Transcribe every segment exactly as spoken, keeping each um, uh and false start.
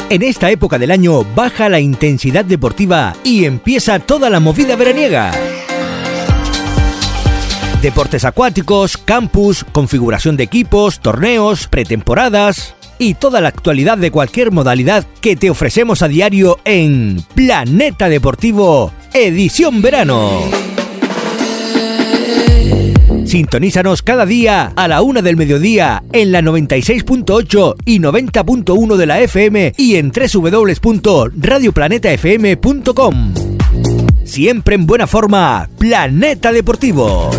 En esta época del año baja la intensidad deportiva y empieza toda la movida veraniega. Deportes acuáticos, campus, configuración de equipos, torneos, pretemporadas y toda la actualidad de cualquier modalidad que te ofrecemos a diario en Planeta Deportivo, edición verano. Sintonízanos cada día a la una del mediodía en la noventa y seis punto ocho y noventa punto uno de la F M y en doble u doble u doble u punto radio planeta f m punto com. Siempre en buena forma, Planeta Deportivo.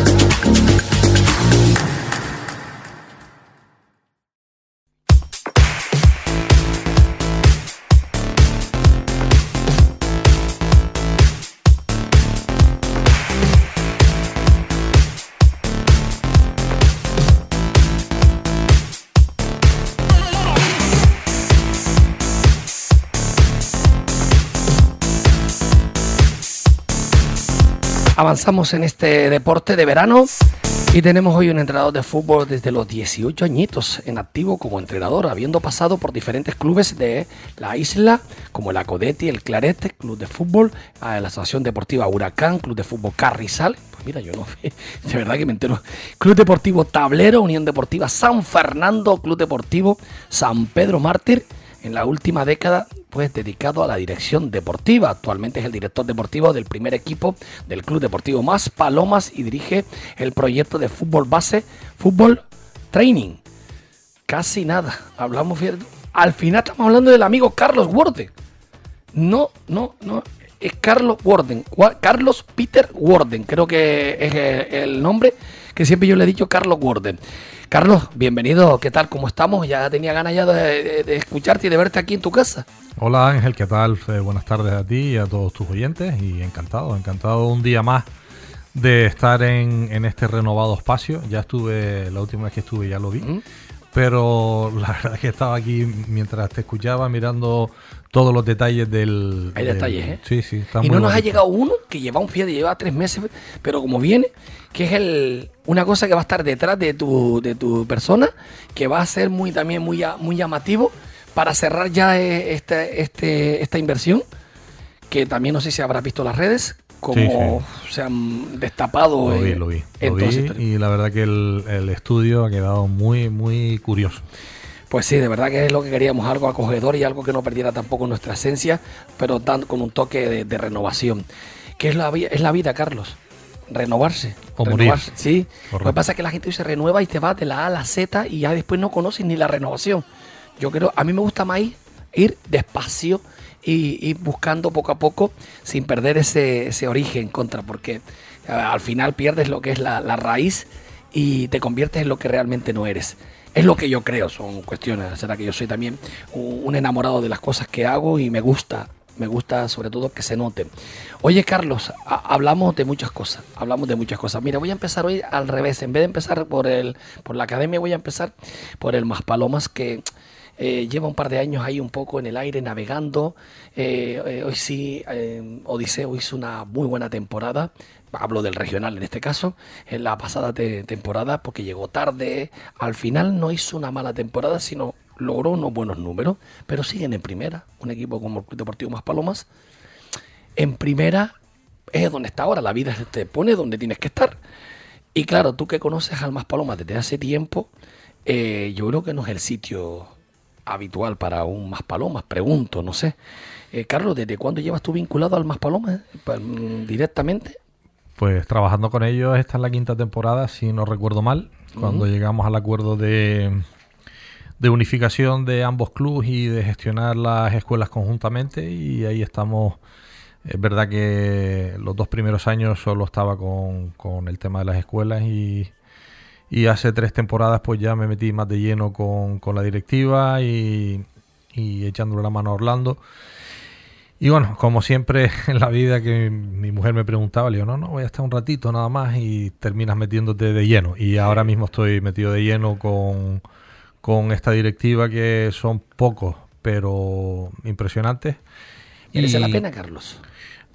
Avanzamos en este deporte de verano y tenemos hoy un entrenador de fútbol desde los dieciocho añitos en activo como entrenador, habiendo pasado por diferentes clubes de la isla como el Acodetti, el Clarete, Club de Fútbol, la Asociación Deportiva Huracán, Club de Fútbol Carrizal. Pues mira, yo no, de verdad que me entero. Club Deportivo Tablero, Unión Deportiva San Fernando, Club Deportivo San Pedro Mártir. En la última década, pues dedicado a la dirección deportiva. Actualmente es el director deportivo del primer equipo del Club Deportivo Mas Palomas y dirige el proyecto de fútbol base, Fútbol Training. Casi nada. Hablamos, al final estamos hablando del amigo Carlos Worden. No, no, no. Es Carlos Worden. Carlos Peter Worden. Creo que es el nombre que siempre yo le he dicho, Carlos Worden. Carlos, bienvenido, ¿qué tal? ¿Cómo estamos? Ya tenía ganas ya de, de, de escucharte y de verte aquí en tu casa. Hola Ángel, ¿qué tal? Eh, buenas tardes a ti y a todos tus oyentes y encantado, encantado un día más de estar en, en este renovado espacio. Ya estuve, la última vez que estuve ya lo vi, ¿Mm? Pero la verdad es que estaba aquí mientras te escuchaba mirando todos los detalles del... Hay del, detalles, ¿eh? Sí, sí. Está y muy no nos bonito. ha llegado uno que lleva un fíjate, lleva tres meses, pero como viene, que es el una cosa que va a estar detrás de tu, de tu persona, que va a ser muy también muy, muy llamativo para cerrar ya este, este, esta inversión, que también no sé si habrás visto las redes, como sí, sí. se han destapado. Lo vi, lo vi, lo vi y la verdad que el, el estudio ha quedado muy, muy curioso. Pues sí, de verdad que es lo que queríamos, algo acogedor y algo que no perdiera tampoco nuestra esencia, pero tan, con un toque de, de renovación. ¿Qué es la, es la vida, Carlos? Renovarse. O renovarse, morir. Sí. Correcto. Lo que pasa es que la gente hoy se renueva y te va de la A a la Z y ya después no conoces ni la renovación. Yo creo, a mí me gusta más ir, ir despacio y ir buscando poco a poco sin perder ese, ese origen contra, porque al final pierdes lo que es la, la raíz y te conviertes en lo que realmente no eres. Es lo que yo creo, son cuestiones. Será que yo soy también un, un enamorado de las cosas que hago y me gusta, me gusta sobre todo que se noten. Oye, Carlos, a, hablamos de muchas cosas, hablamos de muchas cosas. Mira, voy a empezar hoy al revés. En vez de empezar por el por la academia, voy a empezar por el Mas Palomas, que eh, lleva un par de años ahí un poco en el aire navegando. Eh, eh, hoy sí, eh, Odiseo hizo una muy buena temporada. Hablo del regional en este caso, en la pasada te- temporada, porque llegó tarde. Al final no hizo una mala temporada, sino logró unos buenos números, pero siguen en primera. Un equipo como el Club Deportivo Mas Palomas, en primera es donde está ahora. La vida te pone donde tienes que estar. Y claro, tú que conoces al Mas Palomas desde hace tiempo, eh, yo creo que no es el sitio habitual para un Mas Palomas, pregunto, no sé. Eh, Carlos, ¿desde cuándo llevas tú vinculado al Mas Palomas eh, pa- mm, directamente? Pues trabajando con ellos, esta es la quinta temporada, si no recuerdo mal, cuando Uh-huh. llegamos al acuerdo de, de unificación de ambos clubes y de gestionar las escuelas conjuntamente, y ahí estamos. Es verdad que los dos primeros años solo estaba con, con el tema de las escuelas y, y hace tres temporadas pues ya me metí más de lleno con, con la directiva y, y echándole la mano a Orlando. Y bueno, como siempre en la vida, que mi mujer me preguntaba, le digo, no, no, voy a estar un ratito nada más, y terminas metiéndote de lleno. Y ahora mismo estoy metido de lleno con, con esta directiva, que son pocos, pero impresionantes. ¿Merece Y la pena, Carlos?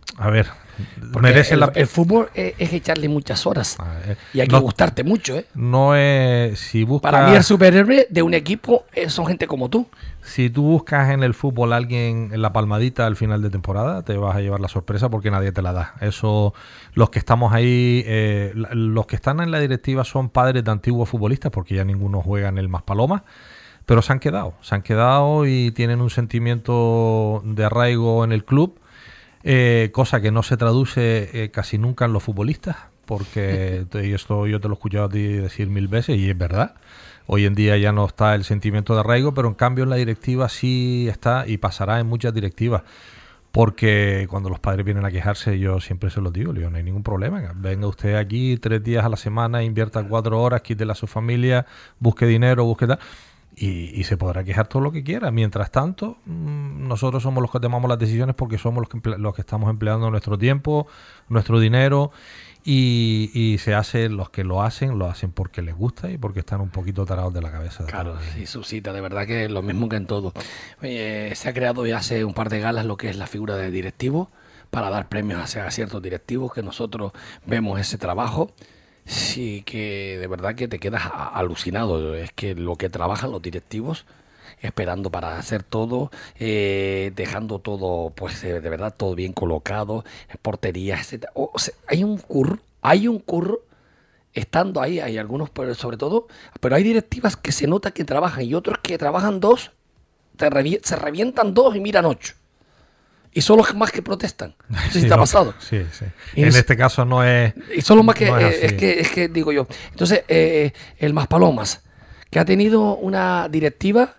A ver, Porque merece el, la... el fútbol es, es echarle muchas horas. Ver, y hay que no, gustarte mucho, ¿eh? No es... Si buscas, Para mí el superhéroe de un equipo eh, son gente como tú. Si tú buscas en el fútbol a alguien en la palmadita al final de temporada, te vas a llevar la sorpresa porque nadie te la da. Eso, los que estamos ahí, eh, los que están en la directiva son padres de antiguos futbolistas porque ya ninguno juega en el Maspalomas. Pero se han quedado, se han quedado y tienen un sentimiento de arraigo en el club, eh, cosa que no se traduce eh, casi nunca en los futbolistas, porque te, esto yo te lo he escuchado a ti decir mil veces y es verdad. Hoy en día ya no está el sentimiento de arraigo, pero en cambio en la directiva sí está y pasará en muchas directivas. Porque cuando los padres vienen a quejarse, yo siempre se los digo, digo, no hay ningún problema. Venga usted aquí tres días a la semana, invierta cuatro horas, quítela a su familia, busque dinero, busque tal... Y, y se podrá quejar todo lo que quiera. Mientras tanto, mmm, nosotros somos los que tomamos las decisiones porque somos los que, emple- los que estamos empleando nuestro tiempo, nuestro dinero y, y se hace, los que lo hacen, lo hacen porque les gusta y porque están un poquito tarados de la cabeza. Claro, sí, suscita, de verdad que es lo mismo que en todo. Oye, se ha creado ya hace un par de galas lo que es la figura de directivo para dar premios hacia ciertos directivos que nosotros vemos ese trabajo. Sí, que de verdad que te quedas a- alucinado. Es que lo que trabajan los directivos, esperando para hacer todo, eh, dejando todo, pues eh, de verdad, todo bien colocado, porterías, etcétera. O sea, hay un curro, hay un curro, estando ahí, hay algunos, pero sobre todo, pero hay directivas que se nota que trabajan y otros que trabajan dos, te revi- se revientan dos y miran ocho. Y son los más que protestan. No sé si Sí, te ha no, pasado. Sí, sí. Y En es- este caso no es... Y son los más que, no eh, es es, así. que, es que digo yo. Entonces, eh, el Maspalomas, que ha tenido una directiva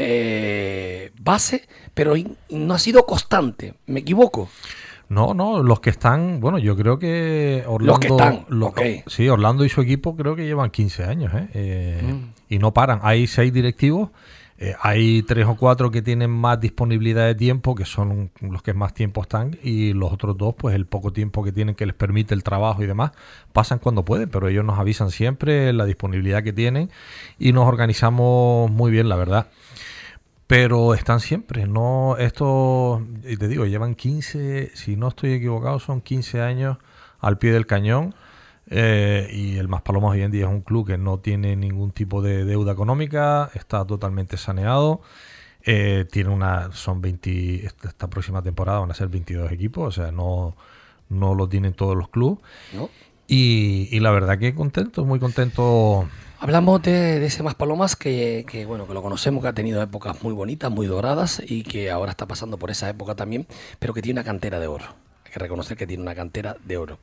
eh, base, pero in- no ha sido constante. ¿Me equivoco? No, no, los que están, bueno, yo creo que Orlando... Los que están, lo- ok. Sí, Orlando y su equipo creo que llevan quince años, ¿eh? Eh, Mm. Y no paran. Hay seis directivos, eh, hay tres o cuatro que tienen más disponibilidad de tiempo, que son los que más tiempo están, y los otros dos, pues el poco tiempo que tienen que les permite el trabajo y demás, pasan cuando pueden, pero ellos nos avisan siempre la disponibilidad que tienen y nos organizamos muy bien, la verdad. Pero están siempre, no, esto, y te digo, llevan quince, si no estoy equivocado, son quince años al pie del cañón. Eh, y el Maspalomas hoy en día es un club que no tiene ningún tipo de deuda económica, está totalmente saneado, eh, tiene una, son veinte, esta, esta próxima temporada van a ser veintidós equipos, o sea, no, no lo tienen todos los clubes. ¿No? Y, y la verdad que contento, muy contento. Hablamos de, de ese Maspalomas que, que, bueno, que lo conocemos, que ha tenido épocas muy bonitas, muy doradas y que ahora está pasando por esa época también, pero que tiene una cantera de oro. Hay que reconocer que tiene una cantera de oro.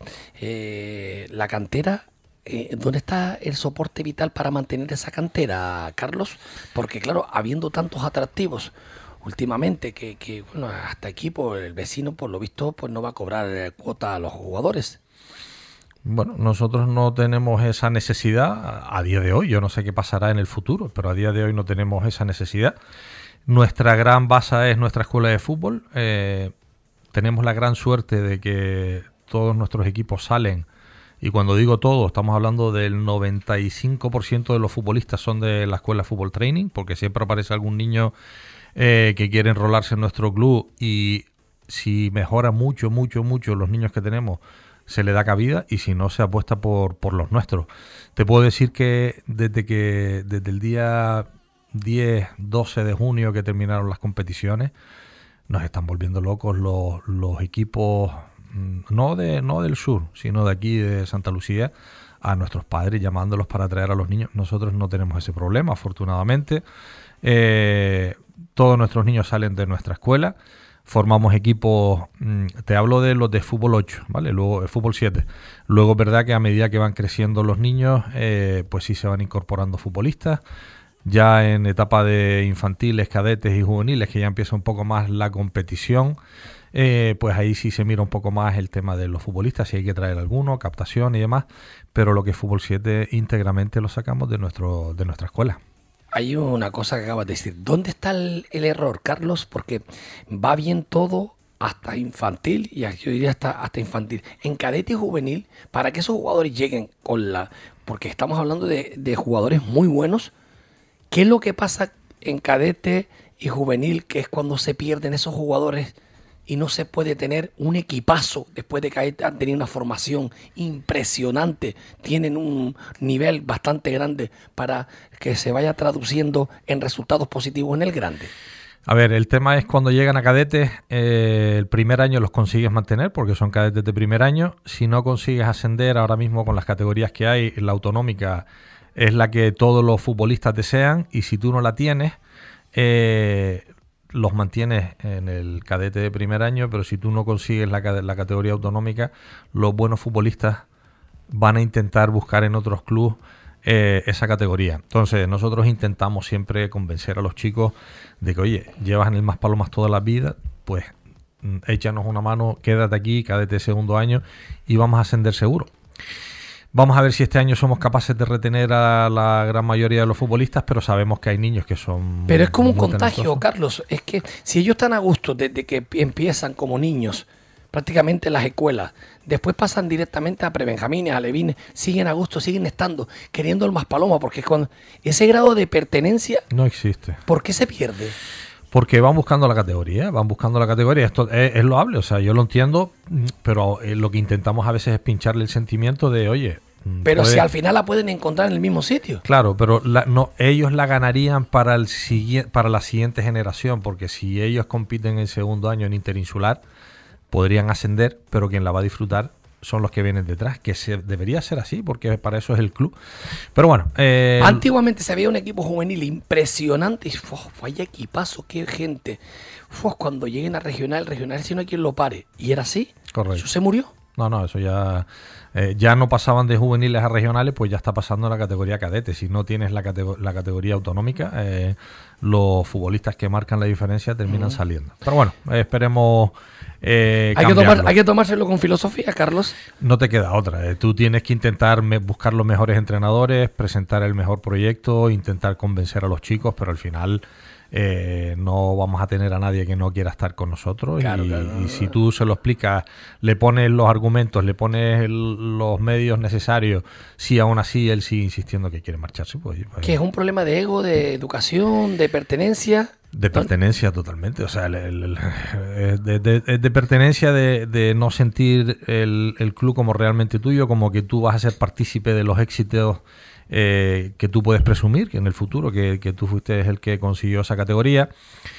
Eh, la cantera, eh, ¿dónde está el soporte vital para mantener esa cantera, Carlos? Porque claro, habiendo tantos atractivos últimamente que, que bueno, hasta aquí pues, el vecino por lo visto pues no va a cobrar eh, cuota a los jugadores. Bueno, nosotros no tenemos esa necesidad a, a día de hoy. Yo no sé qué pasará en el futuro, pero a día de hoy no tenemos esa necesidad. Nuestra gran base es nuestra escuela de fútbol. Eh, tenemos la gran suerte de que todos nuestros equipos salen, y cuando digo todo, estamos hablando del noventa y cinco por ciento de los futbolistas son de la escuela Fútbol Training, porque siempre aparece algún niño eh, que quiere enrolarse en nuestro club y si mejora mucho, mucho, mucho los niños que tenemos, se le da cabida, y si no, se apuesta por, por los nuestros. Te puedo decir que desde que desde el día diez, doce de junio que terminaron las competiciones, nos están volviendo locos los, los equipos, no de no del sur, sino de aquí, de Santa Lucía, a nuestros padres, llamándolos para traer a los niños. Nosotros no tenemos ese problema, afortunadamente. Eh, todos nuestros niños salen de nuestra escuela. Formamos equipos, te hablo de los de fútbol ocho, ¿vale? Luego el fútbol siete. Luego es verdad que a medida que van creciendo los niños, eh, pues sí se van incorporando futbolistas. Ya en etapa de infantiles, cadetes y juveniles, que ya empieza un poco más la competición, eh, pues ahí sí se mira un poco más el tema de los futbolistas, si hay que traer alguno, captación y demás. Pero lo que es fútbol siete íntegramente lo sacamos de nuestro de nuestra escuela. Hay una cosa que acabas de decir. ¿Dónde está el, el error, Carlos? Porque va bien todo hasta infantil, y yo diría hasta, hasta infantil. En cadete y juvenil, para que esos jugadores lleguen con la... Porque estamos hablando de, de jugadores muy buenos. ¿Qué es lo que pasa en cadete y juvenil, que es cuando se pierden esos jugadores y no se puede tener un equipazo después de que han tenido una formación impresionante, tienen un nivel bastante grande para que se vaya traduciendo en resultados positivos en el grande? A ver, el tema es cuando llegan a cadetes, eh, el primer año los consigues mantener porque son cadetes de primer año. Si no consigues ascender ahora mismo con las categorías que hay, la autonómica es la que todos los futbolistas desean, y si tú no la tienes, eh, los mantienes en el cadete de primer año, pero si tú no consigues la, la categoría autonómica, los buenos futbolistas van a intentar buscar en otros clubes Eh, esa categoría. Entonces nosotros intentamos siempre convencer a los chicos de que, oye, llevas en el Maspalomas toda la vida, pues échanos una mano, quédate aquí, cadete segundo año y vamos a ascender seguro. Vamos a ver si este año somos capaces de retener a la gran mayoría de los futbolistas, pero sabemos que hay niños que son... Pero es como un contagio, talentosos. Carlos. Es que si ellos están a gusto desde que empiezan como niños, prácticamente en las escuelas, después pasan directamente a prebenjamines, a alevines, siguen a gusto, siguen estando, queriendo el Maspalomas, porque con ese grado de pertenencia... No existe. ¿Por qué se pierde? Porque van buscando la categoría, van buscando la categoría. Esto es, es loable, o sea, yo lo entiendo, pero eh, lo que intentamos a veces es pincharle el sentimiento de, oye... Pero puede... si al final la pueden encontrar en el mismo sitio. Claro, pero la, no, ellos la ganarían para, el siguiente, para la siguiente generación, porque si ellos compiten en segundo año en interinsular, podrían ascender, pero quien la va a disfrutar son los que vienen detrás, que se, debería ser así, porque para eso es el club. Pero bueno... Eh, Antiguamente se veía un equipo juvenil impresionante y ¡fua! Vaya equipazo, qué gente. ¡Fua! Cuando lleguen a regional, regional si no hay quien lo pare. ¿Y era así? Correcto. ¿Eso se murió? No, no, eso ya... Eh, ya no pasaban de juveniles a regionales, pues ya está pasando a la categoría cadete. Si no tienes la, categ- la categoría autonómica, eh, los futbolistas que marcan la diferencia terminan mm. saliendo. Pero bueno, eh, esperemos... Eh, hay, que tomar, hay que tomárselo con filosofía, Carlos. No te queda otra. Eh. Tú tienes que intentar me- buscar los mejores entrenadores, presentar el mejor proyecto, intentar convencer a los chicos, pero al final eh, no vamos a tener a nadie que no quiera estar con nosotros. Claro, y, claro. y si tú se lo explicas, le pones los argumentos, le pones el, los medios necesarios, si aún así él sigue insistiendo que quiere marcharse, pues... pues que es un problema de ego, de educación, de pertenencia... De pertenencia totalmente, o sea, el, el, el, de, de, de pertenencia de, de no sentir el, el club como realmente tuyo, como que tú vas a ser partícipe de los éxitos eh, que tú puedes presumir, que en el futuro, que, que tú fuiste el que consiguió esa categoría.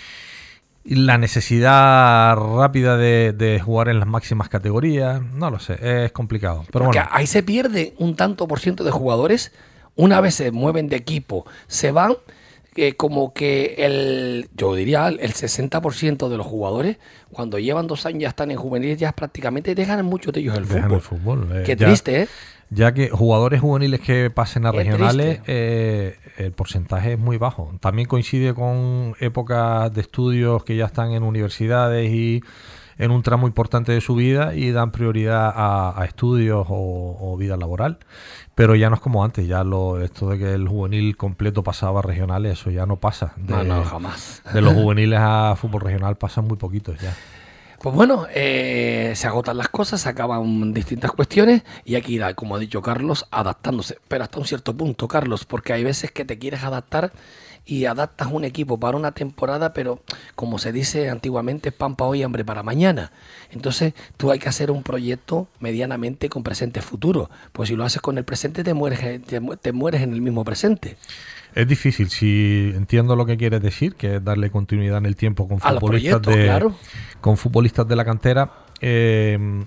Y la necesidad rápida de, de jugar en las máximas categorías, no lo sé, es complicado. Pero Porque bueno. Ahí se pierde un tanto por ciento de jugadores, una vez se mueven de equipo, se van... que como que el, yo diría el sesenta por ciento de los jugadores cuando llevan dos años ya están en juveniles, ya prácticamente dejan muchos de ellos el dejan fútbol. el fútbol. Eh, Qué ya, triste, ¿eh? Ya que jugadores juveniles que pasen a Qué regionales, eh, el porcentaje es muy bajo. También coincide con épocas de estudios que ya están en universidades y en un tramo importante de su vida y dan prioridad a, a estudios o, o vida laboral. Pero ya no es como antes, ya lo esto de que el juvenil completo pasaba a regionales, eso ya no pasa. De, no, no, jamás. De los juveniles a fútbol regional pasan muy poquitos ya. Pues bueno, eh, se agotan las cosas, se acaban distintas cuestiones y hay que ir, como ha dicho Carlos, adaptándose. Pero hasta un cierto punto, Carlos, porque hay veces que te quieres adaptar y adaptas un equipo para una temporada, pero como se dice antiguamente, pan para hoy, hambre para mañana. Entonces tú hay que hacer un proyecto medianamente con presente futuro. Pues si lo haces con el presente, te mueres, te, te mueres en el mismo presente. Es difícil, si entiendo lo que quieres decir, que es darle continuidad en el tiempo con a futbolistas de claro. con futbolistas de la cantera. Eh,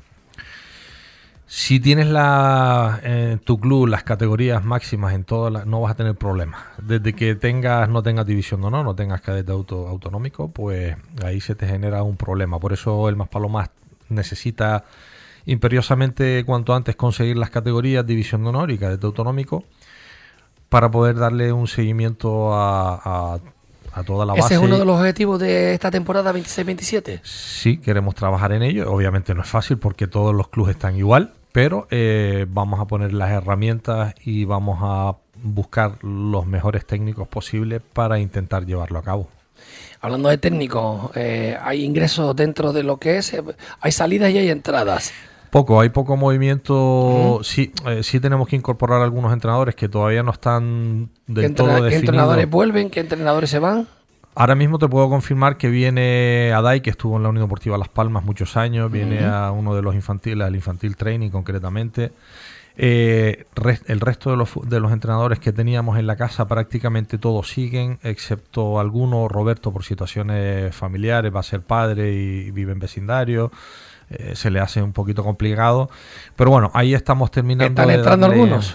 si tienes la en tu club las categorías máximas en todas las, no vas a tener problemas. Desde que tengas, no tengas división de honor, no tengas cadete auto, autonómico, pues ahí se te genera un problema. Por eso el Maspalomas necesita imperiosamente cuanto antes conseguir las categorías división de honor y cadete autonómico, para poder darle un seguimiento a, a, a toda la base. ¿Ese es uno de los objetivos de esta temporada veintiséis veintisiete? Sí, queremos trabajar en ello. Obviamente no es fácil porque todos los clubes están igual, pero eh, vamos a poner las herramientas y vamos a buscar los mejores técnicos posibles para intentar llevarlo a cabo. Hablando de técnicos, eh, ¿hay ingresos dentro de lo que es? ¿Hay salidas y hay entradas? Poco, hay poco movimiento. Uh-huh. Sí, eh, sí tenemos que incorporar algunos entrenadores que todavía no están del ¿Qué, todo entrena- definidos. ¿Qué entrenadores vuelven? ¿Qué entrenadores se van? Ahora mismo te puedo confirmar que viene Adai, que estuvo en la Unión Deportiva Las Palmas muchos años, viene uh-huh. a uno de los infantiles, al infantil training concretamente. Eh, res, el resto de los, de los entrenadores que teníamos en la casa prácticamente todos siguen, excepto algunos. Roberto, por situaciones familiares, va a ser padre y vive en vecindario, eh, se le hace un poquito complicado, pero bueno, ahí estamos terminando. ¿Están de entrando darle... algunos?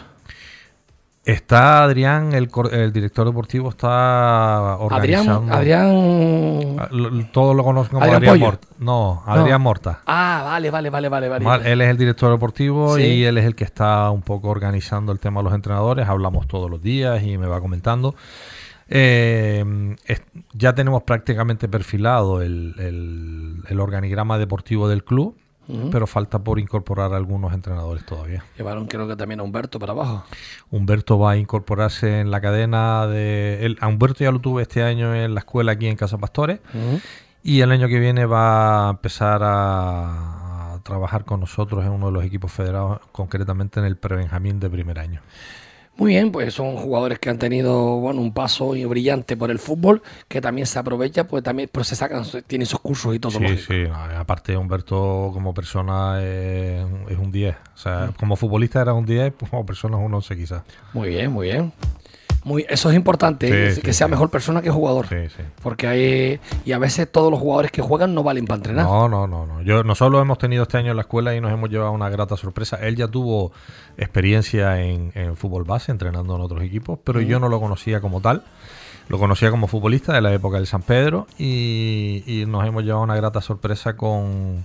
Está Adrián, el, el director deportivo, está organizando. Adrián, Adrián... Todos lo conocen como Adrián, Adrián Morta. No, Adrián no. Morta. Ah, vale, vale, vale, vale, vale. Él es el director deportivo, sí. Y él es el que está un poco organizando el tema de los entrenadores. Hablamos todos los días y me va comentando. Eh, es, ya tenemos prácticamente perfilado el, el, el organigrama deportivo del club. Uh-huh. Pero falta por incorporar a algunos entrenadores todavía. Llevaron creo que también a Humberto para abajo. Humberto va a incorporarse en la cadena de... El, a Humberto ya lo tuve este año en la escuela aquí en Casa Pastores. Uh-huh. Y el año que viene va a empezar a, a trabajar con nosotros en uno de los equipos federados, concretamente en el prebenjamín de primer año. Muy bien, pues son jugadores que han tenido bueno un paso brillante por el fútbol, que también se aprovecha, pues también pues se sacan, tienen sus cursos y todo. Sí, lógico. Sí, aparte Humberto como persona es, es un diez, o sea, como futbolista era un diez, como persona es un once quizás. Muy bien, muy bien. Muy, eso es importante, sí, que sí, sea sí. mejor persona que jugador. Sí, sí. Porque hay. Y a veces todos los jugadores que juegan no valen para entrenar. No, no, no. no. Yo, nosotros lo hemos tenido este año en la escuela y nos hemos llevado una grata sorpresa. Él ya tuvo experiencia en, en fútbol base, entrenando en otros equipos, pero mm. yo no lo conocía como tal. Lo conocía como futbolista de la época del San Pedro y, y nos hemos llevado una grata sorpresa con,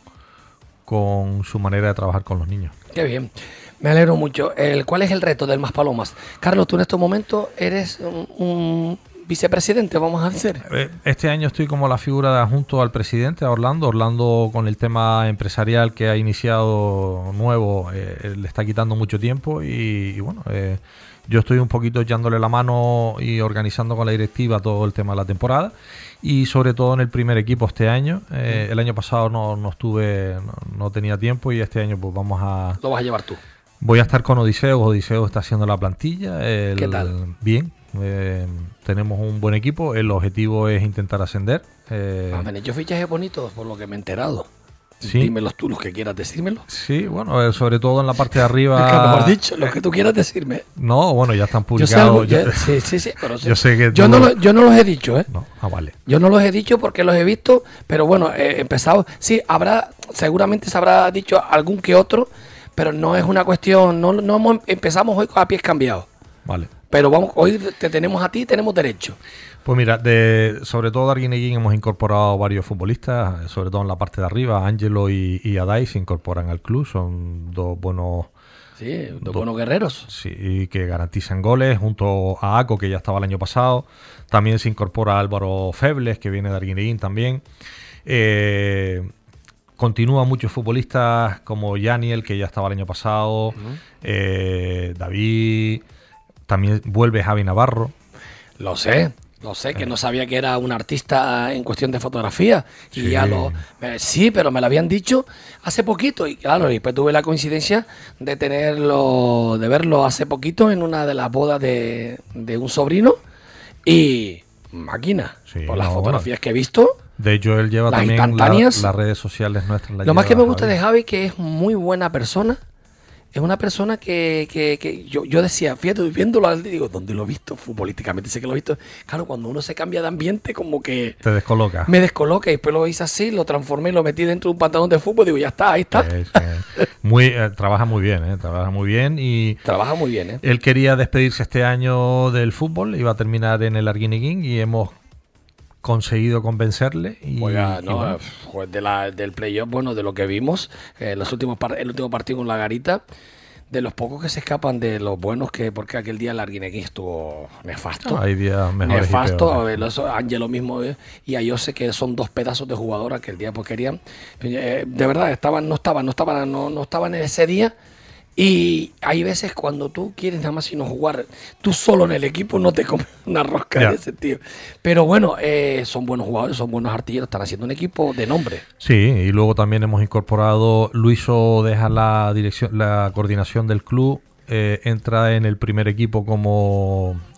con su manera de trabajar con los niños. Qué bien. Me alegro mucho. El, ¿Cuál es el reto del Maspalomas? Carlos, tú en estos momentos eres un, un vicepresidente, vamos a decir. Este año estoy como la figura junto al presidente, a Orlando. Orlando, con el tema empresarial que ha iniciado nuevo, eh, le está quitando mucho tiempo y, y bueno, eh, yo estoy un poquito echándole la mano y organizando con la directiva todo el tema de la temporada. Y sobre todo en el primer equipo este año. Eh, el año pasado no, no estuve, no, no tenía tiempo y este año pues vamos a... Lo vas a llevar tú. Voy a estar con Odiseo. Odiseo está haciendo la plantilla. El, ¿Qué tal? Bien. Eh, tenemos un buen equipo. El objetivo es intentar ascender. Eh, Han hecho fichajes bonitos, por lo que me he enterado. Sí. Dímelos tú, los que quieras decírmelo. Sí, bueno, eh, sobre todo en la parte de arriba. Es que mejor dicho, los que tú quieras decirme. No, bueno, ya están publicados. Yo sé, yo, sí, sí, sí. Pero yo sé que yo no, lo, yo no los he dicho, ¿eh? No, ah, vale. Yo no los he dicho porque los he visto, pero bueno, he empezado. Sí, habrá, seguramente se habrá dicho algún que otro, pero no es una cuestión. No, no hemos, empezamos hoy a pies cambiados. Vale. Pero vamos, hoy te tenemos a ti, tenemos derecho. Pues mira, de, sobre todo de Arguineguín hemos incorporado varios futbolistas, sobre todo en la parte de arriba. Ángelo y, y Adai se incorporan al club, son dos buenos... Sí, dos, dos buenos guerreros. Sí, que garantizan goles, junto a Aco, que ya estaba el año pasado. También se incorpora Álvaro Febles, que viene de Arguineguín también. Eh, continúan muchos futbolistas como Yaniel, que ya estaba el año pasado. Uh-huh. eh, David, también vuelve Javi Navarro. Lo sé. Lo sé, que no sabía que era un artista en cuestión de fotografía. Y sí. ya lo... Eh, sí, pero me lo habían dicho hace poquito. Y claro, y después tuve la coincidencia de tenerlo, de verlo hace poquito en una de las bodas de, de un sobrino. Y máquina, sí, por las no, fotografías bueno. que he visto. De hecho, él lleva también la, las redes sociales nuestras. Lo más que me gusta Javi. de Javi que es muy buena persona. Es una persona que, que, que yo, yo decía, fíjate, viéndolo, digo, ¿dónde lo he visto? Futbolísticamente sé que lo he visto. Claro, cuando uno se cambia de ambiente, como que... Te descoloca. Me descoloca y después lo hice así, lo transformé, lo metí dentro de un pantalón de fútbol, digo, ya está, ahí está. Sí, sí. Muy, eh, trabaja muy bien, ¿eh? Trabaja muy bien y... Trabaja muy bien, ¿eh? Él quería despedirse este año del fútbol, iba a terminar en el Arguineguín y hemos conseguido convencerle y, Oiga, no, y bueno. pues de la, del playoff, bueno, de lo que vimos, eh, los últimos par- el último partido con la Garita, de los pocos que se escapan de los buenos, que porque aquel día el Arguineguín estuvo nefasto. Hay días mejores nefasto, y a ver, los, Ángelo mismo eh, y Ayose, que son dos pedazos de jugador aquel día, pues querían, eh, de verdad, estaban, no estaban, no estaban, no, no estaban en ese día. Y hay veces cuando tú quieres nada más sino jugar tú solo en el equipo, no te comes una rosca yeah. de ese tío. Pero bueno, eh, son buenos jugadores, son buenos artilleros, están haciendo un equipo de nombre. Sí, y luego también hemos incorporado, Luiso deja la dirección, la coordinación del club, eh, entra en el primer equipo como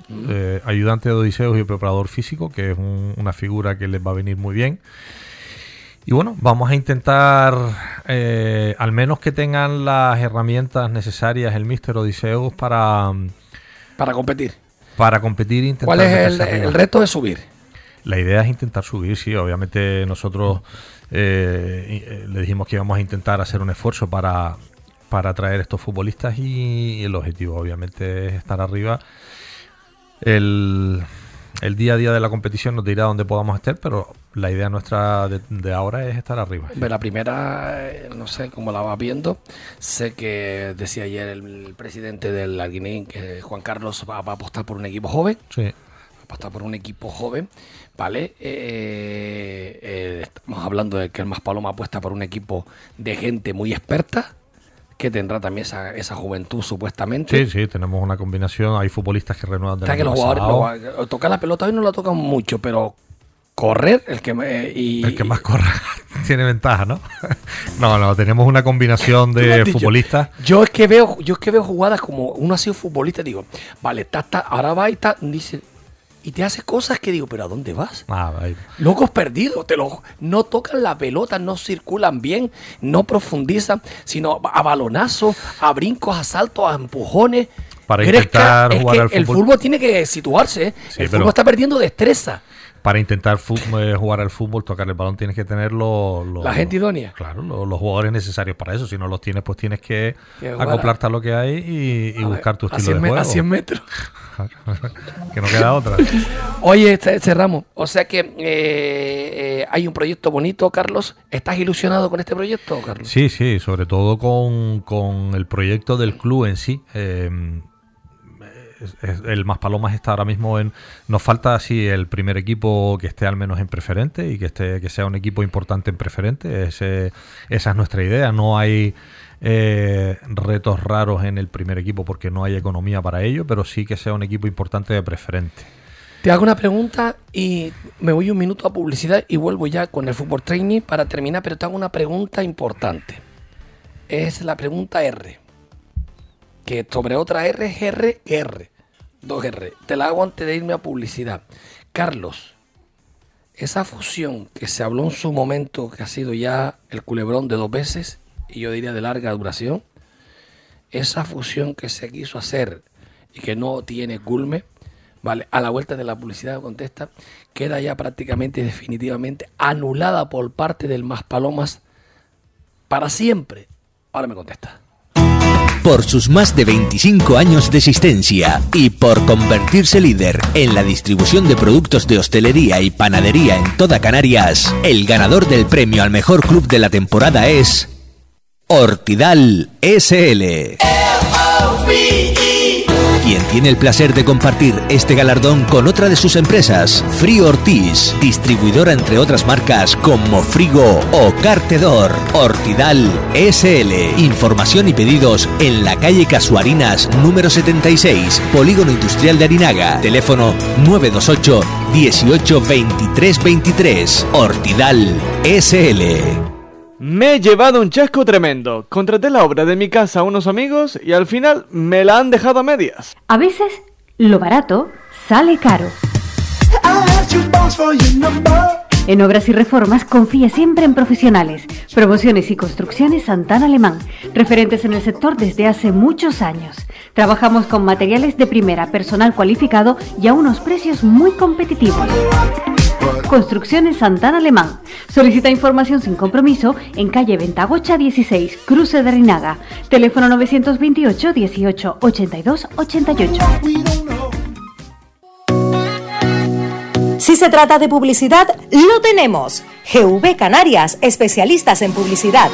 uh-huh. eh, ayudante de Odiseus y preparador físico, que es un, una figura que les va a venir muy bien. Y bueno, vamos a intentar, eh, al menos que tengan las herramientas necesarias el míster Odiseus para... Para competir. Para competir e intentar... ¿Cuál es el, el reto de subir? La idea es intentar subir, sí. Obviamente nosotros eh, le dijimos que íbamos a intentar hacer un esfuerzo para, para atraer estos futbolistas y, y el objetivo obviamente es estar arriba. El... El día a día de la competición nos dirá dónde podamos estar, pero la idea nuestra de, de ahora es estar arriba. Pero la primera, no sé cómo la vas viendo. Sé que decía ayer el, el presidente del Arguineguín que Juan Carlos va, va a apostar por un equipo joven. Sí. Va a apostar por un equipo joven, ¿vale? Eh, eh, estamos hablando de que el Maspalomas apuesta por un equipo de gente muy experta, que tendrá también esa, esa juventud supuestamente. Sí, sí, tenemos una combinación. Hay futbolistas que renuevan del año que los jugadores lo, tocar la pelota hoy no la tocan mucho, pero correr, el que me, y, el que más corra tiene ventaja, ¿no? No, no, tenemos una combinación de futbolistas. Yo es que veo, yo es que veo jugadas como uno ha sido futbolista, digo, vale, está, está, ahora va y está, dice, y te hace cosas que digo, pero ¿a dónde vas? Ah, ahí. Locos perdidos, te lo, no tocan la pelota, no circulan bien, no profundizan, sino a balonazos, a brincos, a saltos, a empujones. Para intentar que, jugar es al que fútbol. El fútbol tiene que situarse, ¿eh? Sí, el fútbol está perdiendo destreza. Para intentar eh, jugar al fútbol, tocar el balón, tienes que tener los... Lo, la gente idónea. Claro, lo, los jugadores necesarios para eso. Si no los tienes, pues tienes que acoplarte a lo que hay y, y buscar tu estilo de juego. A cien metros. Que no queda otra. Oye, cerramos. O sea que eh, eh, hay un proyecto bonito, Carlos. ¿Estás ilusionado con este proyecto, Carlos? Sí, sí, sobre todo con, con el proyecto del club en sí. Eh, el Maspalomas está ahora mismo en... Nos falta así el primer equipo que esté al menos en preferente y que esté que sea un equipo importante en preferente. Ese, esa es nuestra idea. No hay eh, retos raros en el primer equipo porque no hay economía para ello, pero sí que sea un equipo importante de preferente. Te hago una pregunta y me voy un minuto a publicidad y vuelvo ya con el Fútbol Training para terminar, pero te hago una pregunta importante. Es la pregunta R. Que sobre otra R es R, R. Dos R. Te la hago antes de irme a publicidad. Carlos, esa fusión que se habló en su momento, que ha sido ya el culebrón de dos veces, y yo diría de larga duración, esa fusión que se quiso hacer y que no tiene culme, vale, a la vuelta de la publicidad contesta, queda ya prácticamente y definitivamente anulada por parte del Maspalomas para siempre. Ahora me contesta. Por sus más de veinticinco años de existencia y por convertirse líder en la distribución de productos de hostelería y panadería en toda Canarias, el ganador del premio al mejor club de la temporada es Ortidal S L. Quien tiene el placer de compartir este galardón con otra de sus empresas, Frío Ortiz, distribuidora entre otras marcas como Frigo o Cartedor. Ortidal S L. Información y pedidos en la calle Casuarinas número setenta y seis, Polígono Industrial de Arinaga. Teléfono nueve dos ocho, dieciocho, veintitrés veintitrés. Ortidal S L. Me he llevado un chasco tremendo. Contraté la obra de mi casa a unos amigos y al final me la han dejado a medias. A veces, lo barato sale caro. En Obras y Reformas confía siempre en profesionales. Promociones y Construcciones Santana Alemán, referentes en el sector desde hace muchos años. Trabajamos con materiales de primera, personal cualificado y a unos precios muy competitivos. Construcciones Santana Alemán. Solicita información sin compromiso en calle Ventagocha dieciséis, Cruce de Rinaga. Teléfono novecientos veintiocho, dieciocho, ochenta y dos, ochenta y ocho. Si se trata de publicidad, lo tenemos. G V Canarias, especialistas en publicidad.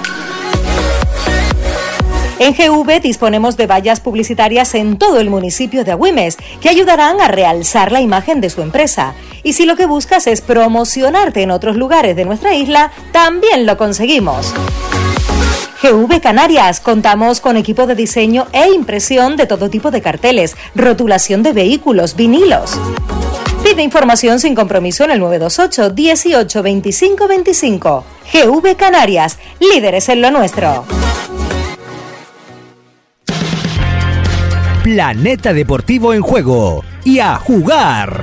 En G V disponemos de vallas publicitarias en todo el municipio de Agüimes que ayudarán a realzar la imagen de su empresa. Y si lo que buscas es promocionarte en otros lugares de nuestra isla, también lo conseguimos. G V Canarias, contamos con equipo de diseño e impresión de todo tipo de carteles, rotulación de vehículos, vinilos. Pide información sin compromiso en el nueve dos ocho, dieciocho, veinticinco veinticinco. G V Canarias, líderes en lo nuestro. Planeta Deportivo en Juego. Y a jugar.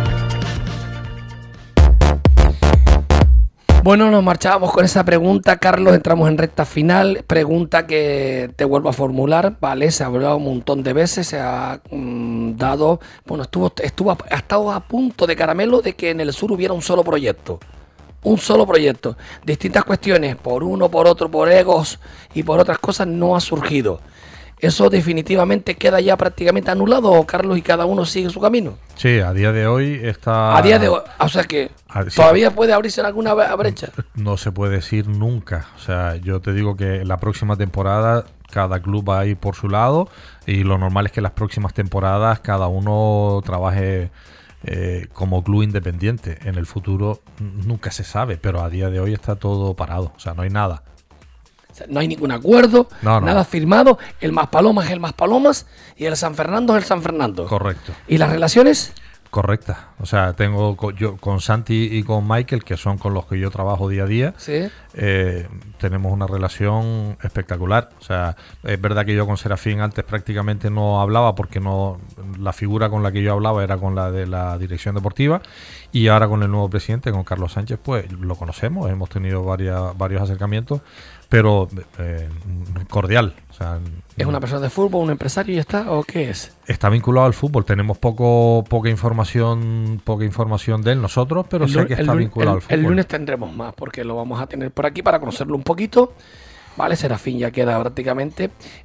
Bueno, nos marchábamos con esa pregunta, Carlos, entramos en recta final, pregunta que te vuelvo a formular, ¿vale? Se ha hablado un montón de veces, se ha mmm, dado, bueno, estuvo, estuvo, ha estado a punto de caramelo de que en el sur hubiera un solo proyecto, un solo proyecto, distintas cuestiones, por uno, por otro, por egos y por otras cosas no ha surgido. ¿Eso definitivamente queda ya prácticamente anulado, Carlos, y cada uno sigue su camino? Sí, a día de hoy está... A día de hoy, o sea que a, sí, todavía puede abrirse alguna brecha. No se puede decir nunca. O sea, yo te digo que la próxima temporada cada club va a ir por su lado y lo normal es que las próximas temporadas cada uno trabaje eh, como club independiente. En el futuro nunca se sabe, pero a día de hoy está todo parado. O sea, no hay nada. No hay ningún acuerdo, no, no. nada firmado. El Maspalomas es el Maspalomas y el San Fernando es el San Fernando. Correcto. ¿Y las relaciones? Correctas. O sea, tengo co- yo con Santi y con Michael, que son con los que yo trabajo día a día, ¿sí? eh, tenemos una relación espectacular. O sea, es verdad que yo con Serafín antes prácticamente no hablaba porque no la figura con la que yo hablaba era con la de la dirección deportiva, y ahora con el nuevo presidente, con Carlos Sánchez, pues lo conocemos, hemos tenido varias, varios acercamientos, pero eh, cordial. O sea, ¿es una persona de fútbol, un empresario y ya está? ¿O qué es? Está vinculado al fútbol. Tenemos poco poca información poca información de él nosotros, pero el, sé que está el, vinculado el, al fútbol. El lunes tendremos más, porque lo vamos a tener por aquí para conocerlo un poquito. Vale, Serafín ya queda prácticamente.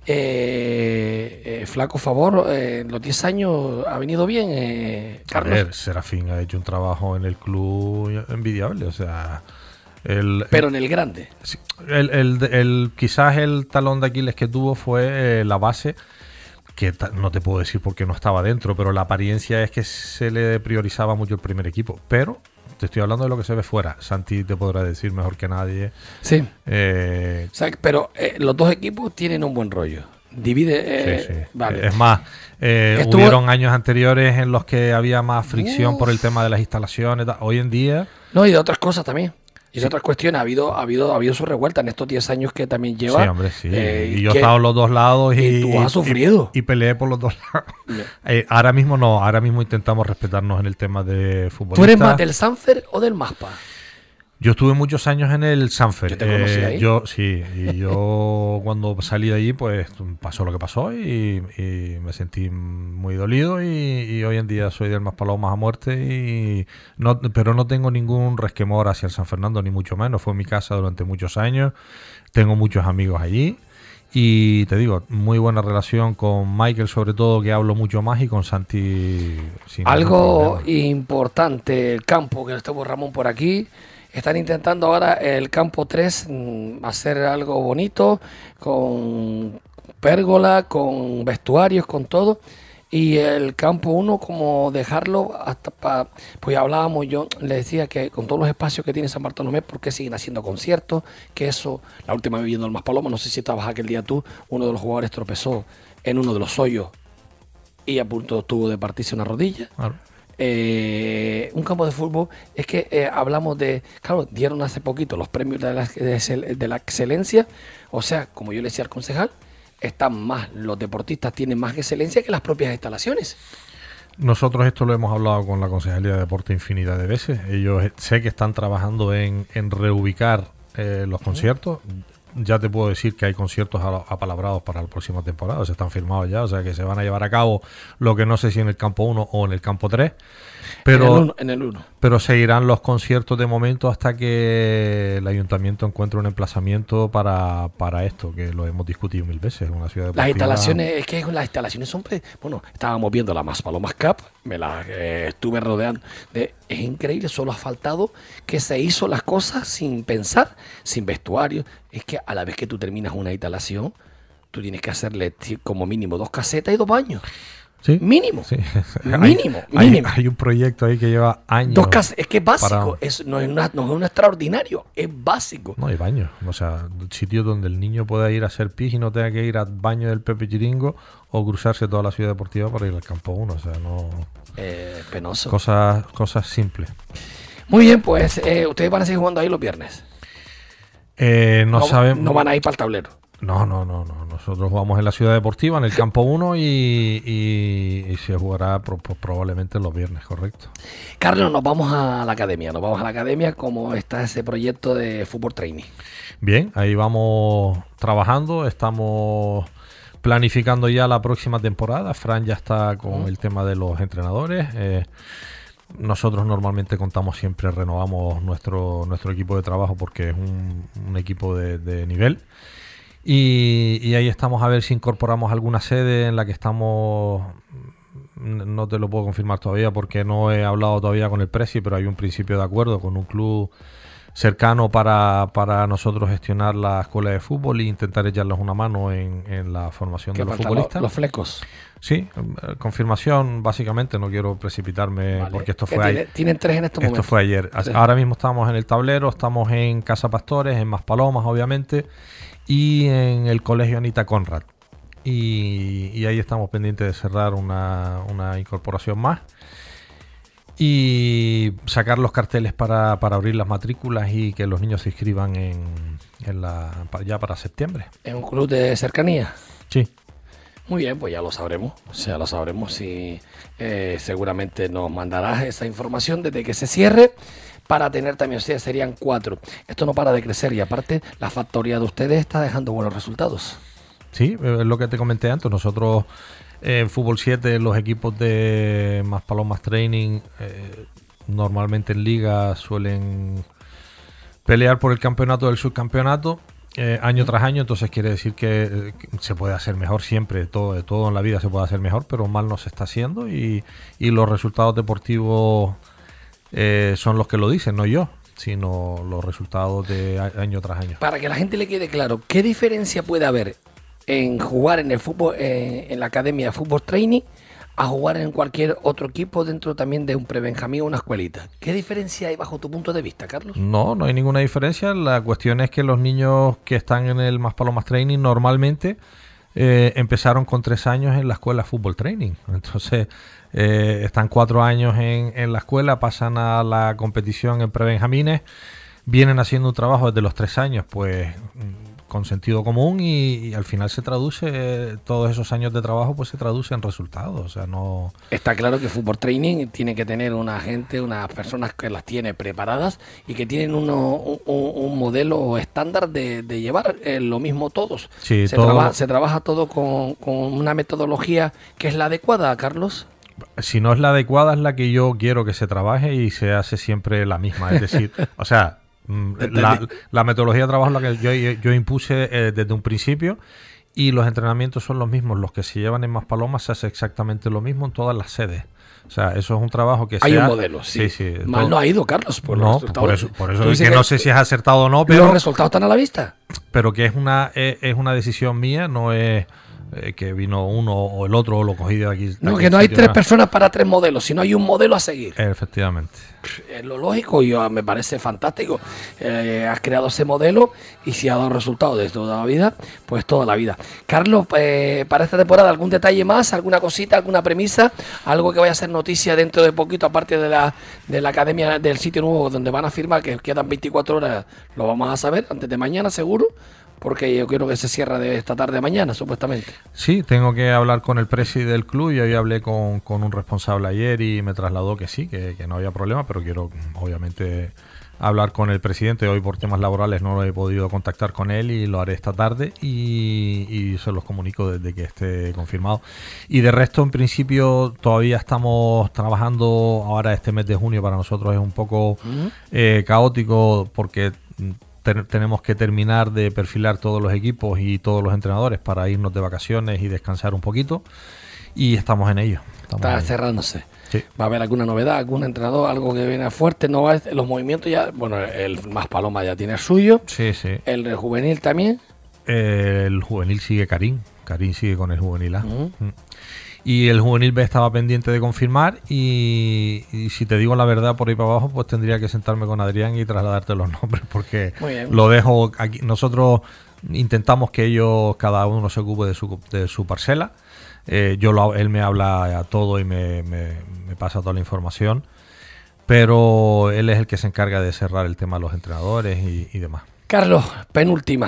Eh, eh, flaco favor, eh, en los diez años ha venido bien, eh, Carlos. A ver, Serafín ha hecho un trabajo en el club envidiable, o sea... El, pero en el grande. El, el, el, el, quizás el talón de Aquiles que tuvo fue eh, la base, que ta, no te puedo decir porque no estaba dentro, pero la apariencia es que se le priorizaba mucho el primer equipo. Pero te estoy hablando de lo que se ve fuera. Santi te podrá decir mejor que nadie. Sí. Eh, o sea, pero eh, los dos equipos tienen un buen rollo. Divide. Eh, sí, sí. Vale. Es más, eh, Estuvo... hubieron años anteriores en los que había más fricción Uf. por el tema de las instalaciones. Hoy en día. No, y de otras cosas también. Y de otras cuestiones, ha habido, ha habido, ha habido su revuelta en estos diez años que también lleva. Sí, hombre, sí. Eh, y yo he estado en los dos lados y, y tú has sufrido. Y, y peleé por los dos lados. eh, ahora mismo no, ahora mismo intentamos respetarnos en el tema de fútbol. ¿Tú eres más del Sanfer o del Maspa? Yo estuve muchos años en el Sanfer. Yo te conocí eh, ahí. Yo, sí, y yo cuando salí de allí, pues pasó lo que pasó y, y me sentí muy dolido y, y hoy en día soy del Maspalomas a muerte, y no, pero no tengo ningún resquemor hacia el San Fernando, ni mucho menos. Fue mi casa durante muchos años, tengo muchos amigos allí. Y te digo, muy buena relación con Michael, sobre todo, que hablo mucho más, y con Santi. Sin Algo importante, el campo, que estuvo Ramón por aquí. Están intentando ahora el campo tres mmm, hacer algo bonito, con pérgola, con vestuarios, con todo. Y el campo uno, como dejarlo hasta para... Pues ya hablábamos, yo le decía que con todos los espacios que tiene San Bartolomé, ¿por qué siguen haciendo conciertos? Que eso, la última vez viendo el Maspalomas, no sé si estabas aquel día tú, uno de los jugadores tropezó en uno de los hoyos y a punto tuvo de partirse una rodilla. Claro. Eh, un campo de fútbol, es que eh, hablamos de, claro, dieron hace poquito los premios de la, de, de la excelencia, o sea, como yo le decía al concejal, están más, los deportistas tienen más excelencia que las propias instalaciones. Nosotros esto lo hemos hablado con la Concejalía de Deporte infinidad de veces. Ellos sé que están trabajando en, en reubicar eh, los conciertos. Ya te puedo decir que hay conciertos apalabrados para la próxima temporada, se están firmados ya, o sea que se van a llevar a cabo, lo que no sé si en el campo uno o en el campo tres, pero en el uno. Pero seguirán los conciertos de momento hasta que el ayuntamiento encuentre un emplazamiento para, para esto, que lo hemos discutido mil veces en una ciudad deportiva. Las instalaciones, es que las instalaciones son, bueno, estábamos viendo la Maspalomas Cup, me la eh, estuve rodeando, de, es increíble, solo ha faltado que se hizo las cosas sin pensar, sin vestuario. Es que a la vez que tú terminas una instalación, tú tienes que hacerle como mínimo dos casetas y dos baños. ¿Sí? Mínimo. Sí. Mínimo. Hay, mínimo. Hay, hay un proyecto ahí que lleva años. Dos casetas. Es que es básico. Para... Es, no, es una, no es un extraordinario. Es básico. No hay baños. O sea, sitios donde el niño pueda ir a hacer pis y no tenga que ir al baño del Pepe Chiringo o cruzarse toda la ciudad deportiva para ir al campo uno. O sea, no. Eh, penoso. Cosas, cosas simples. Muy bien, pues eh, ustedes van a seguir jugando ahí los viernes. Eh, no, no sabemos. No van a ir para el tablero. No, no, no, no. Nosotros jugamos en la Ciudad Deportiva, en el Campo uno, y, y, y se jugará pro, pro, probablemente los viernes, correcto. Carlos, nos vamos a la academia. Nos vamos a la academia. ¿Cómo está ese proyecto de fútbol training? Bien, ahí vamos trabajando. Estamos planificando ya la próxima temporada. Fran ya está con uh-huh. el tema de los entrenadores. Eh, nosotros normalmente contamos siempre, renovamos nuestro, nuestro equipo de trabajo porque es un, un equipo de, de nivel. Y, y ahí estamos a ver si incorporamos alguna sede en la que estamos. No te lo puedo confirmar todavía porque no he hablado todavía con el presi, pero hay un principio de acuerdo con un club cercano para, para nosotros gestionar la escuela de fútbol e intentar echarles una mano en, en la formación de los futbolistas. Los flecos. Sí, confirmación básicamente, no quiero precipitarme vale. porque esto fue ayer. Tienen tres en estos esto momentos. Esto fue ayer. Tres. Ahora mismo estamos en el tablero, estamos en Casa Pastores, en Maspalomas obviamente, y en el Colegio Anita Conrad. Y, y ahí estamos pendientes de cerrar una, una incorporación más y sacar los carteles para, para abrir las matrículas y que los niños se inscriban en, en la, ya para septiembre. ¿En un club de cercanía? Sí. Muy bien, pues ya lo sabremos, o sea, lo sabremos y eh, seguramente nos mandarás esa información desde que se cierre para tener también, o sea, serían cuatro. Esto no para de crecer y aparte la factoría de ustedes está dejando buenos resultados. Sí, es lo que te comenté antes. Nosotros eh, en Fútbol siete, los equipos de Maspalomas Training eh, normalmente en liga suelen pelear por el campeonato del subcampeonato eh, año tras año. Entonces quiere decir que, eh, que se puede hacer mejor siempre. Todo, todo en la vida se puede hacer mejor, pero mal no se está haciendo y, y los resultados deportivos eh, son los que lo dicen, no yo, sino los resultados de año tras año. Para que la gente le quede claro, ¿qué diferencia puede haber en jugar en el fútbol, eh, en la academia de fútbol training, a jugar en cualquier otro equipo dentro también de un prebenjamín o una escuelita? ¿Qué diferencia hay bajo tu punto de vista, Carlos? No, no hay ninguna diferencia. La cuestión es que los niños que están en el Maspalomas Training normalmente eh, empezaron con tres años en la escuela Fútbol Training. Entonces eh, están cuatro años en, en la escuela, pasan a la competición en prebenjamines, vienen haciendo un trabajo desde los tres años, pues con sentido común y, y al final se traduce, eh, todos esos años de trabajo pues se traduce en resultados. O sea, no... Está claro que Fútbol Training tiene que tener una gente, unas personas que las tiene preparadas y que tienen uno, un, un modelo estándar de, de llevar eh, lo mismo todos. Sí, se, todo... trabaja, se trabaja todo con, con una metodología que es la adecuada, Carlos. Si no es la adecuada, es la que yo quiero que se trabaje y se hace siempre la misma. Es decir, o sea... La, la metodología de trabajo es la que yo, yo impuse eh, desde un principio y los entrenamientos son los mismos. Los que se llevan en Maspalomas se hace exactamente lo mismo en todas las sedes. O sea, eso es un trabajo que hay se un ha... modelo, sí. sí, sí Mal todo... no ha ido, Carlos, por no, los resultados. por eso, por eso es que, que no sé si es acertado o no, pero... Los resultados están a la vista. Pero que es una, es, es una decisión mía, no es... Eh, que vino uno o el otro o lo cogí de aquí. De no, aquí que no hay tres nada. personas para tres modelos, sino hay un modelo a seguir. Efectivamente. Es lo lógico y me parece fantástico. Eh, has creado ese modelo y si ha dado resultados de toda la vida, pues toda la vida. Carlos, eh, para esta temporada, ¿algún detalle más? ¿Alguna cosita? ¿Alguna premisa? ¿Algo que vaya a ser noticia dentro de poquito, aparte de la, de la academia del sitio nuevo donde van a firmar, que quedan veinticuatro horas, lo vamos a saber antes de mañana seguro? Porque yo quiero que se cierra de esta tarde a mañana, supuestamente. Sí, tengo que hablar con el presi del club. Yo ya hablé con, con un responsable ayer y me trasladó que sí, que, que no había problema, pero quiero obviamente hablar con el presidente. Hoy por temas laborales no lo he podido contactar con él y lo haré esta tarde y, y se los comunico desde que esté confirmado. Y de resto, en principio, todavía estamos trabajando. Ahora este mes de junio para nosotros es un poco uh-huh. eh, caótico porque... tenemos que terminar de perfilar todos los equipos y todos los entrenadores para irnos de vacaciones y descansar un poquito y estamos en ello. Estamos Está en ello. cerrándose. Sí. ¿Va a haber alguna novedad, algún entrenador, algo que viene fuerte? No va, los movimientos ya, bueno, el Maspalomas ya tiene el suyo. Sí, sí. El, el juvenil también. El juvenil sigue Karim. Karim sigue con el juvenil A. Uh-huh. Y el juvenil B estaba pendiente de confirmar y, y si te digo la verdad por ahí para abajo, pues tendría que sentarme con Adrián y trasladarte los nombres porque lo dejo aquí. Nosotros intentamos que ellos, cada uno se ocupe de su, de su parcela. Eh, yo lo, él me habla a todo y me, me, me pasa toda la información, pero él es el que se encarga de cerrar el tema de los entrenadores y, y demás. Carlos, penúltima.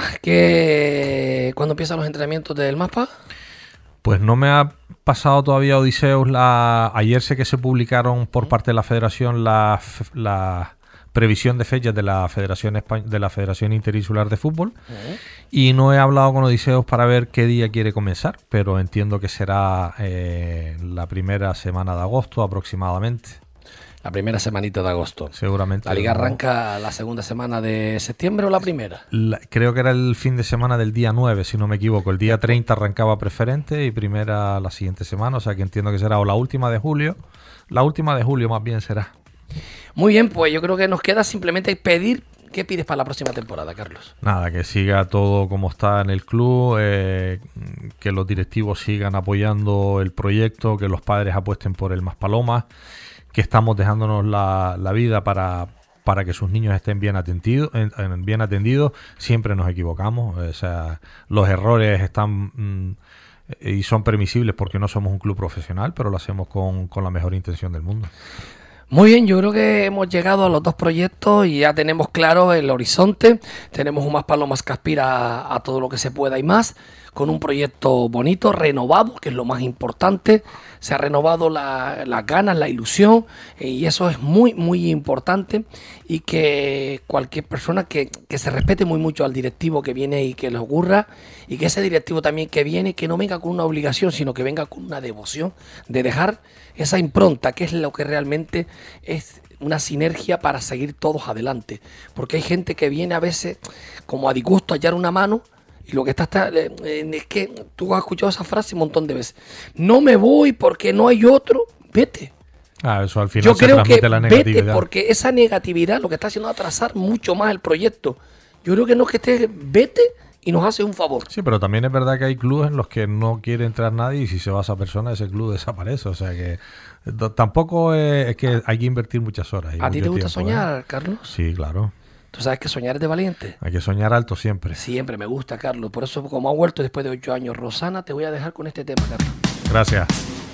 ¿Qué... ¿Cuándo empiezan los entrenamientos del MASPA? Pues no me ha pasado todavía, Odiseus. La... Ayer sé que se publicaron por parte de la Federación la, la previsión de fechas de la Federación Espa... de la Federación Interinsular de Fútbol. Uh-huh. Y no he hablado con Odiseus para ver qué día quiere comenzar, pero entiendo que será eh, la primera semana de agosto aproximadamente. La primera semanita de agosto. Seguramente. ¿La liga arranca la segunda semana de septiembre o la primera? La, creo que era el fin de semana del día nueve, si no me equivoco. El día treinta arrancaba preferente y primera la siguiente semana. O sea que entiendo que será o la última de julio. La última de julio más bien será. Muy bien, pues yo creo que nos queda simplemente pedir. ¿Qué pides para la próxima temporada, Carlos? Nada, que siga todo como está en el club, eh, que los directivos sigan apoyando el proyecto, que los padres apuesten por el Maspalomas, que estamos dejándonos la, la vida para, para que sus niños estén bien atendidos, bien atendidos. Siempre nos equivocamos, o sea, los errores están mmm, y son permisibles porque no somos un club profesional, pero lo hacemos con, con la mejor intención del mundo. Muy bien, yo creo que hemos llegado a los dos proyectos y ya tenemos claro el horizonte. Tenemos un Maspalomas que aspira a, a todo lo que se pueda y más, con un proyecto bonito, renovado, que es lo más importante. Se ha renovado la, las ganas, la ilusión, y eso es muy, muy importante. Y que cualquier persona que, que se respete muy mucho al directivo que viene y que le ocurra, y que ese directivo también que viene, que no venga con una obligación, sino que venga con una devoción de dejar esa impronta, que es lo que realmente es una sinergia para seguir todos adelante. Porque hay gente que viene a veces como a disgusto a hallar una mano, y lo que está, está eh, es que tú has escuchado esa frase un montón de veces. No me voy porque no hay otro. Vete. Ah, eso al final Yo se creo transmite que la negatividad. Vete, porque esa negatividad lo que está haciendo es atrasar mucho más el proyecto. Yo creo que no es que estés, vete y nos hace un favor. Sí, pero también es verdad que hay clubes en los que no quiere entrar nadie y si se va esa persona, ese club desaparece. O sea que tampoco es, es que hay que invertir muchas horas. ¿A ti te gusta tiempo, soñar, ¿eh? Carlos? Sí, claro. ¿Tú sabes que soñar es de valiente? Hay que soñar alto siempre. Siempre me gusta, Carlos. Por eso, como ha vuelto después de ocho años Rosana, te voy a dejar con este tema, Carlos. Gracias.